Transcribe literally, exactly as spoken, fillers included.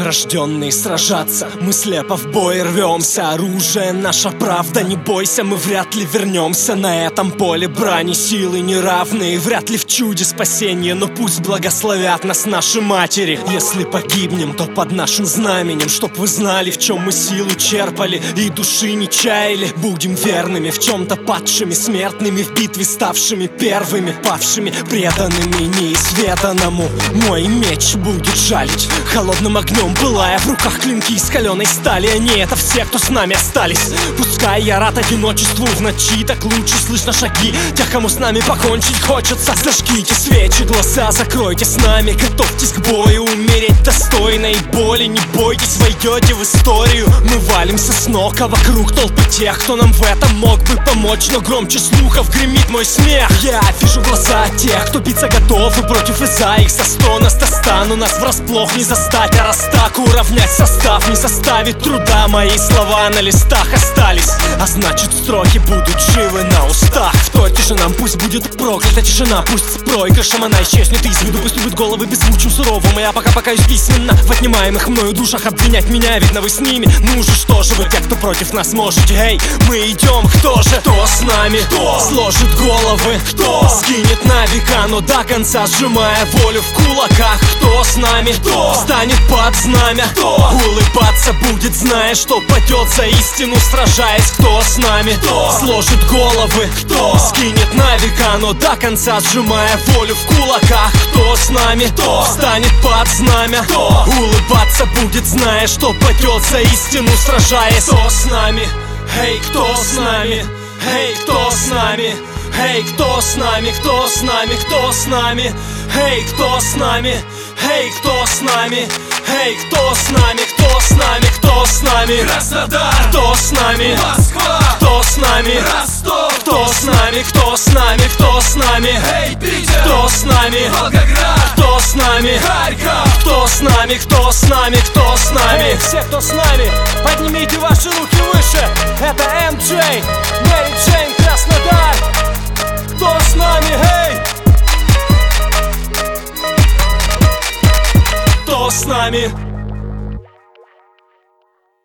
рожденные сражаться. Мы слепо в бой рвемся, оружие наша правда. Не бойся, мы вряд ли вернемся. На этом поле брани силы неравные. Вряд ли в чуде спасения, но пусть благословят нас наши матери. Если погибнем, то под нашим знаменем, чтоб вы знали, в чем мы силу черпали и души не чаяли. Будем верными, в чем-то падшими, смертными, в битве ставшими первыми, павшими, преданными неизведанному. Мой меч будет жалить холодным огнем, пылая в руках клинки из каленой стали. Они — это все, кто с нами остались. Пускай я рад одиночеству в ночи, так лучше слышно шаги тех, кому с нами покончить хочется. Зажгите свечи, глаза закройте с нами. Готовьтесь к бою, умереть достойно и боли. Не бойтесь, войдете в историю. Мы валимся с ног, а вокруг толпы тех, кто нам в этом мог бы помочь. Но громче слухов гремит мой смех. Я вижу глаза тех, кто биться готов, и против и за их со сто нас достану. Нас врасплох не застать, а раз так уравнять состав не составит труда. Мои слова на листах остались, а значит строки будут живы на устах. Вторьте же нам, пусть будет проклята тишина, пусть проигрышем она исчезнет из виду. Пусть любят головы беззвучным суровым, и я пока покаюсь письменно в отнимаемых мною душах. Обвинять меня, видно вы с ними. Ну же, что же вы, те, кто против нас можете? Эй, мы идем, кто же? Кто с нами? Кто сложит головы? Кто скинет на века, но до конца сжимая волю в кулаках? Кто с нами? Кто станет под знамя? Кто улыбаться будет, зная, что падет за истину, сражаясь? Кто с нами? Кто сложит головы? Кто скинет на века, но до конца сжимая волю в кулаках? Кто с нами? Кто станет под знамя? Кто улыбаться будет, зная, что падет за истину, сражаясь? Кто с нами? Эй, кто с нами? Эй, кто с нами? Эй, кто с нами? Кто с нами? Кто с нами? Эй, кто с нами? Эй, кто с нами? Эй, кто с нами? Кто с нами? Кто с нами? Краснодар! Кто с нами? Москва! Кто с нами? Ростов! Кто с нами? Кто с нами? Кто с нами? Эй, Питер! Кто с нами? Волгоград! Кто с нами? Харьков! Кто с нами? Кто с нами? Кто с нами? Эй, все, кто с нами, поднимите ваши руки выше. Это эм джей.